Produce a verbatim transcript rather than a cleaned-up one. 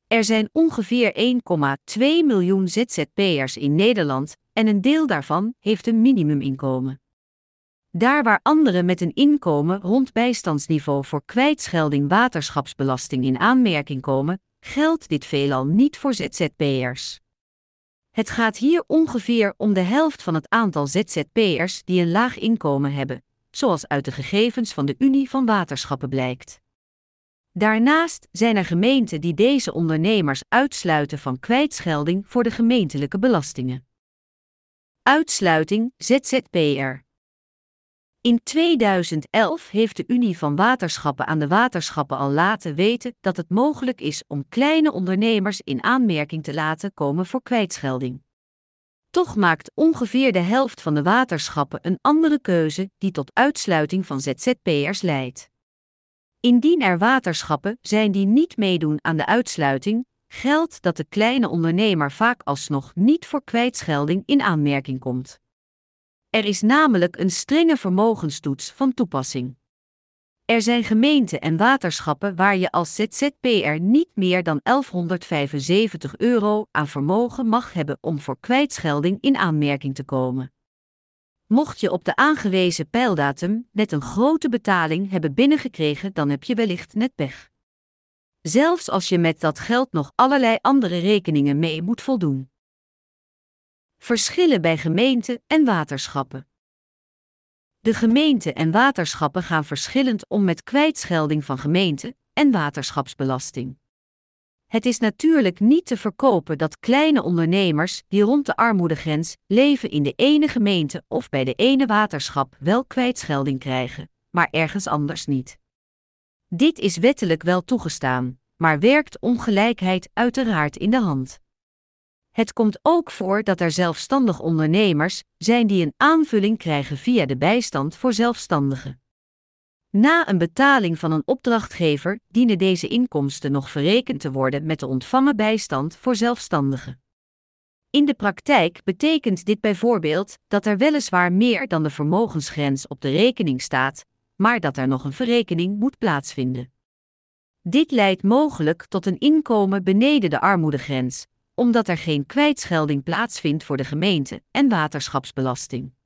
Er zijn ongeveer één komma twee miljoen Z Z P'ers in Nederland en een deel daarvan heeft een minimuminkomen. Daar waar anderen met een inkomen rond bijstandsniveau voor kwijtschelding waterschapsbelasting in aanmerking komen, geldt dit veelal niet voor Z Z P'ers. Het gaat hier ongeveer om de helft van het aantal Z Z P'ers die een laag inkomen hebben, zoals uit de gegevens van de Unie van Waterschappen blijkt. Daarnaast zijn er gemeenten die deze ondernemers uitsluiten van kwijtschelding voor de gemeentelijke belastingen. Uitsluiting Z Z P'er. In tweeduizend elf heeft de Unie van Waterschappen aan de waterschappen al laten weten dat het mogelijk is om kleine ondernemers in aanmerking te laten komen voor kwijtschelding. Toch maakt ongeveer de helft van de waterschappen een andere keuze die tot uitsluiting van Z Z P'ers leidt. Indien er waterschappen zijn die niet meedoen aan de uitsluiting, geldt dat de kleine ondernemer vaak alsnog niet voor kwijtschelding in aanmerking komt. Er is namelijk een strenge vermogenstoets van toepassing. Er zijn gemeenten en waterschappen waar je als Z Z P'er niet meer dan elfhonderdvijfenzeventig euro aan vermogen mag hebben om voor kwijtschelding in aanmerking te komen. Mocht je op de aangewezen peildatum net een grote betaling hebben binnengekregen, dan heb je wellicht net pech. Zelfs als je met dat geld nog allerlei andere rekeningen mee moet voldoen. Verschillen bij gemeenten en waterschappen. De gemeenten en waterschappen gaan verschillend om met kwijtschelding van gemeente- en waterschapsbelasting. Het is natuurlijk niet te verkopen dat kleine ondernemers die rond de armoedegrens leven in de ene gemeente of bij de ene waterschap wel kwijtschelding krijgen, maar ergens anders niet. Dit is wettelijk wel toegestaan, maar werkt ongelijkheid uiteraard in de hand. Het komt ook voor dat er zelfstandig ondernemers zijn die een aanvulling krijgen via de bijstand voor zelfstandigen. Na een betaling van een opdrachtgever dienen deze inkomsten nog verrekend te worden met de ontvangen bijstand voor zelfstandigen. In de praktijk betekent dit bijvoorbeeld dat er weliswaar meer dan de vermogensgrens op de rekening staat, maar dat er nog een verrekening moet plaatsvinden. Dit leidt mogelijk tot een inkomen beneden de armoedegrens, omdat er geen kwijtschelding plaatsvindt voor de gemeente- en waterschapsbelasting.